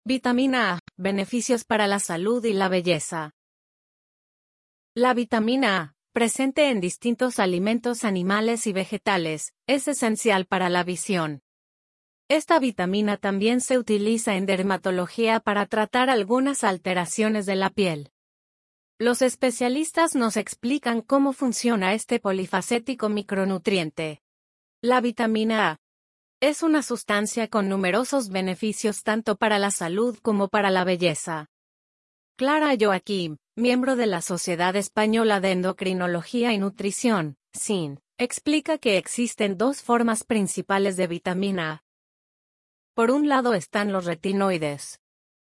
Vitamina A, beneficios para la salud y la belleza. La vitamina A, presente en distintos alimentos animales y vegetales, es esencial para la visión. Esta vitamina también se utiliza en dermatología para tratar algunas alteraciones de la piel. Los especialistas nos explican cómo funciona este polifacético micronutriente. La vitamina A es una sustancia con numerosos beneficios tanto para la salud como para la belleza. Clara Joaquim, miembro de la Sociedad Española de Endocrinología y Nutrición, SIN, explica que existen dos formas principales de vitamina A. Por un lado están los retinoides.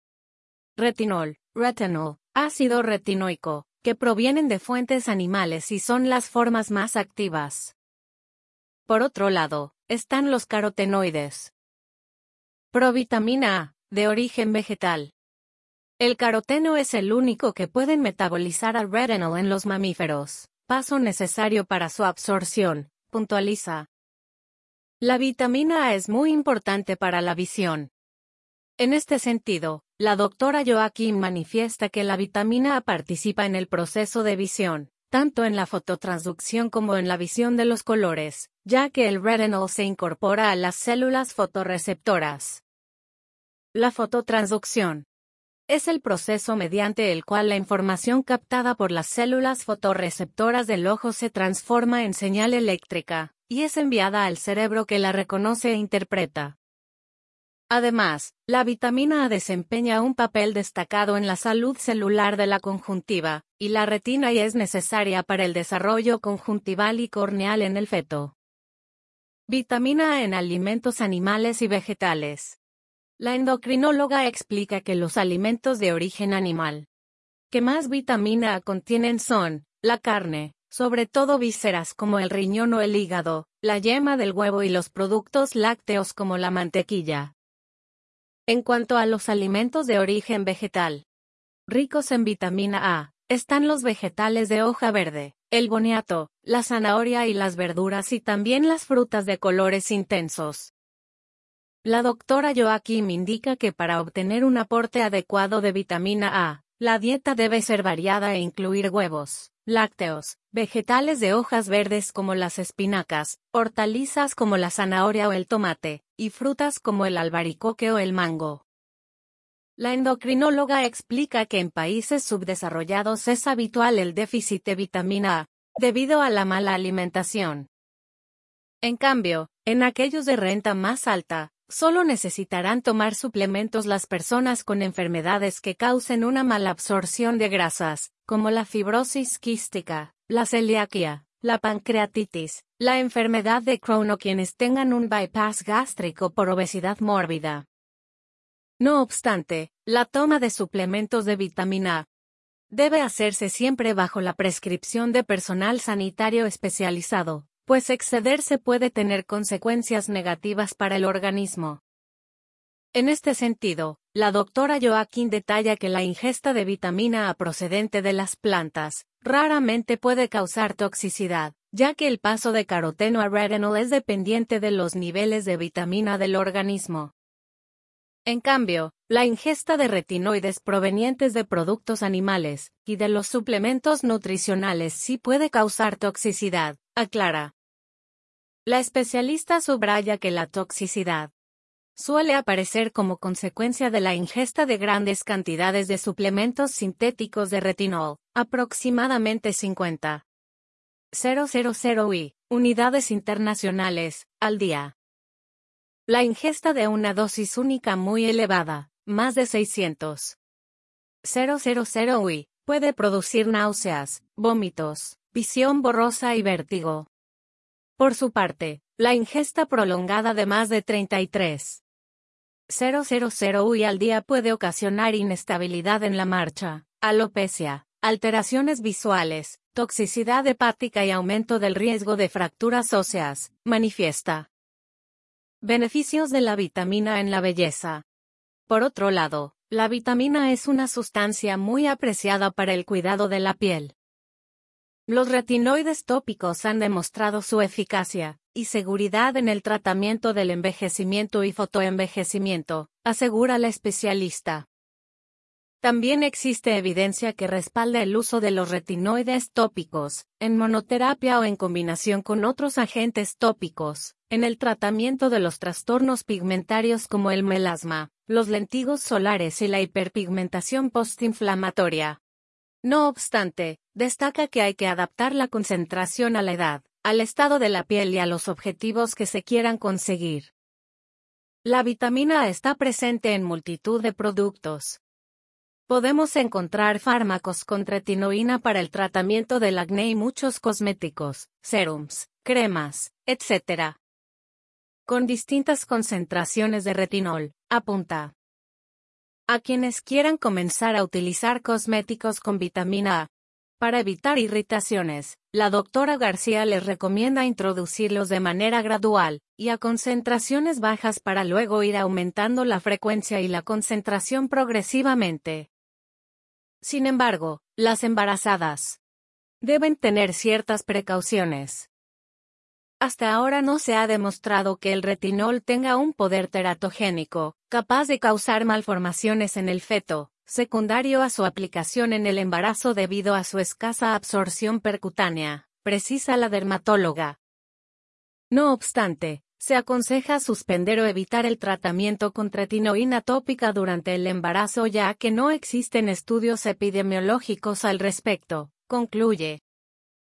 Retinol, ácido retinoico, que provienen de fuentes animales y son las formas más activas. Por otro lado, están los carotenoides. Provitamina A, de origen vegetal. El caroteno es el único que puede metabolizar al retinol en los mamíferos, paso necesario para su absorción, puntualiza. La vitamina A es muy importante para la visión. En este sentido, la doctora Joaquim manifiesta que la vitamina A participa en el proceso de visión, tanto en la fototransducción como en la visión de los colores, ya que el retinol se incorpora a las células fotorreceptoras. La fototransducción es el proceso mediante el cual la información captada por las células fotorreceptoras del ojo se transforma en señal eléctrica, y es enviada al cerebro que la reconoce e interpreta. Además, la vitamina A desempeña un papel destacado en la salud celular de la conjuntiva, y la retina y es necesaria para el desarrollo conjuntival y corneal en el feto. Vitamina A en alimentos animales y vegetales. La endocrinóloga explica que los alimentos de origen animal que más vitamina A contienen son la carne, sobre todo vísceras como el riñón o el hígado, la yema del huevo y los productos lácteos como la mantequilla. En cuanto a los alimentos de origen vegetal, ricos en vitamina A, están los vegetales de hoja verde, el boniato, la zanahoria y las verduras y también las frutas de colores intensos. La doctora Joaquim indica que para obtener un aporte adecuado de vitamina A, la dieta debe ser variada e incluir huevos, lácteos, vegetales de hojas verdes como las espinacas, hortalizas como la zanahoria o el tomate, y frutas como el albaricoque o el mango. La endocrinóloga explica que en países subdesarrollados es habitual el déficit de vitamina A, debido a la mala alimentación. En cambio, en aquellos de renta más alta, solo necesitarán tomar suplementos las personas con enfermedades que causen una mala absorción de grasas, como la fibrosis quística, la celiaquia, la pancreatitis, la enfermedad de Crohn o quienes tengan un bypass gástrico por obesidad mórbida. No obstante, la toma de suplementos de vitamina A debe hacerse siempre bajo la prescripción de personal sanitario especializado, pues excederse puede tener consecuencias negativas para el organismo. En este sentido, la doctora Joaquim detalla que la ingesta de vitamina A procedente de las plantas raramente puede causar toxicidad, ya que el paso de caroteno a retinol es dependiente de los niveles de vitamina del organismo. En cambio, la ingesta de retinoides provenientes de productos animales y de los suplementos nutricionales sí puede causar toxicidad, aclara. La especialista subraya que la toxicidad suele aparecer como consecuencia de la ingesta de grandes cantidades de suplementos sintéticos de retinol, aproximadamente 50,000 unidades internacionales, al día. La ingesta de una dosis única muy elevada, más de 600,000 puede producir náuseas, vómitos, visión borrosa y vértigo. Por su parte, la ingesta prolongada de más de 33,000 al día puede ocasionar inestabilidad en la marcha, alopecia, alteraciones visuales, toxicidad hepática y aumento del riesgo de fracturas óseas, manifiesta. Beneficios de la vitamina en la belleza. Por otro lado, la vitamina es una sustancia muy apreciada para el cuidado de la piel. Los retinoides tópicos han demostrado su eficacia y seguridad en el tratamiento del envejecimiento y fotoenvejecimiento, asegura la especialista. También existe evidencia que respalda el uso de los retinoides tópicos, en monoterapia o en combinación con otros agentes tópicos, en el tratamiento de los trastornos pigmentarios como el melasma, los lentigos solares y la hiperpigmentación postinflamatoria. No obstante, destaca que hay que adaptar la concentración a la edad, al estado de la piel y a los objetivos que se quieran conseguir. La vitamina A está presente en multitud de productos. Podemos encontrar fármacos con retinoína para el tratamiento del acné y muchos cosméticos, serums, cremas, etc. Con distintas concentraciones de retinol, apunta. A quienes quieran comenzar a utilizar cosméticos con vitamina A, para evitar irritaciones, la doctora García les recomienda introducirlos de manera gradual, y a concentraciones bajas para luego ir aumentando la frecuencia y la concentración progresivamente. Sin embargo, las embarazadas deben tener ciertas precauciones. Hasta ahora no se ha demostrado que el retinol tenga un poder teratogénico, capaz de causar malformaciones en el feto, secundario a su aplicación en el embarazo debido a su escasa absorción percutánea, precisa la dermatóloga. No obstante, se aconseja suspender o evitar el tratamiento con retinoína tópica durante el embarazo ya que no existen estudios epidemiológicos al respecto, concluye.